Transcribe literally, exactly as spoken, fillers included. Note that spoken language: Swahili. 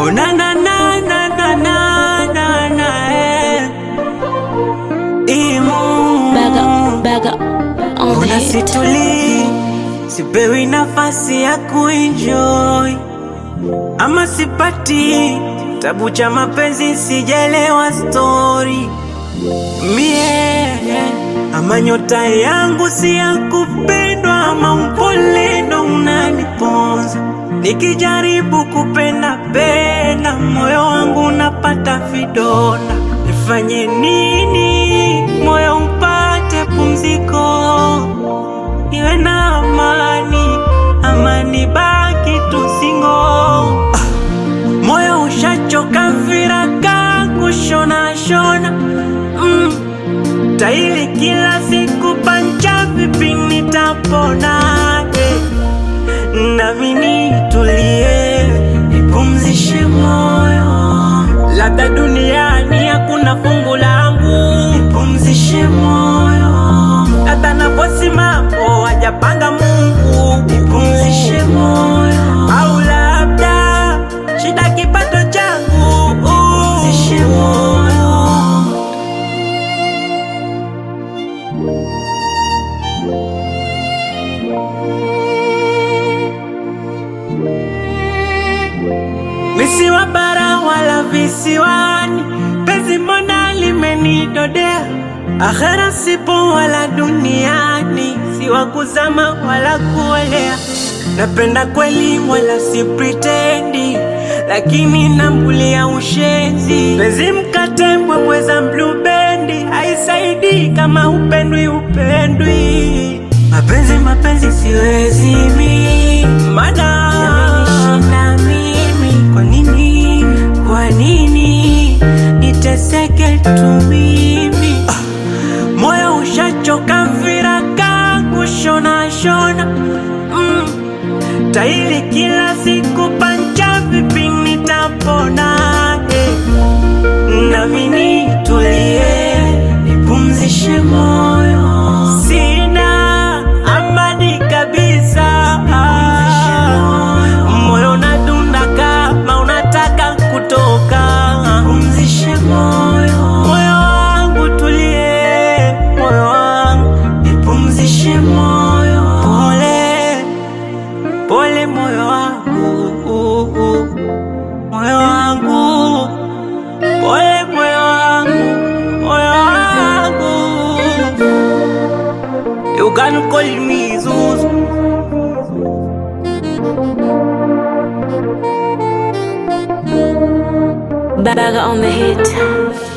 Oh na na na na na na na na eh. Imu Baga, baga, on the Una hit. situli, sipewi nafasi ya kuenjoy, ama sipati tabu cha mapenzi, sijelewa story mie, ama nyota yangu si ya kupendwa, ama upole ndo unaniponza. Nikijaribu kupenda penda, moyo wangu unapata vidonda. Nifanye nini moyo upate pumziko, niwe na amani, amani baki tu single. Ah, moyo ushachoka viraka kushona shona, mm. Taili kila siku pancha, vipi nitapona eh. Nami nitulie, nipumzishe moyo, labda duniani hakuna fungu langu. Nipumzishe moyo, labda naposimama hajapanga Mungu. Nipumzishe moyo, au labda shida kipato changu. Nipumzishe moyo. Misiwa bara wala visiwani, penzi mbona limenidodea. Akhera sipo wala duniani, siwa kuzama wala kuolea. Napenda kweli wala si pretendi, lakini nambulia ushenzi. Penzi mkate mweza blue bendi, haisaidi kama upendwi upendwi. Mapenzi mapenzi siwezi mi, mada yamenishinda mimi. Kwa nini, kwa nini niteseke tu mimi? Ah, moyo ushachoka viraka kushona shona, mm. Taili kila siku pancha, vipi nitapona eh. Nami nitulie, nipumzishe moyo, sina amani kabisa. Moyo unadunda kama unataka kutoka. Nipumzishe moyo, moyo wangu tulie, moyo wangu nipumzishe moyo. Pole, pole moyo wangu, moyo wangu, pole moyo wangu, moyo wangu. You can call me Zuzu. Baga on the hit.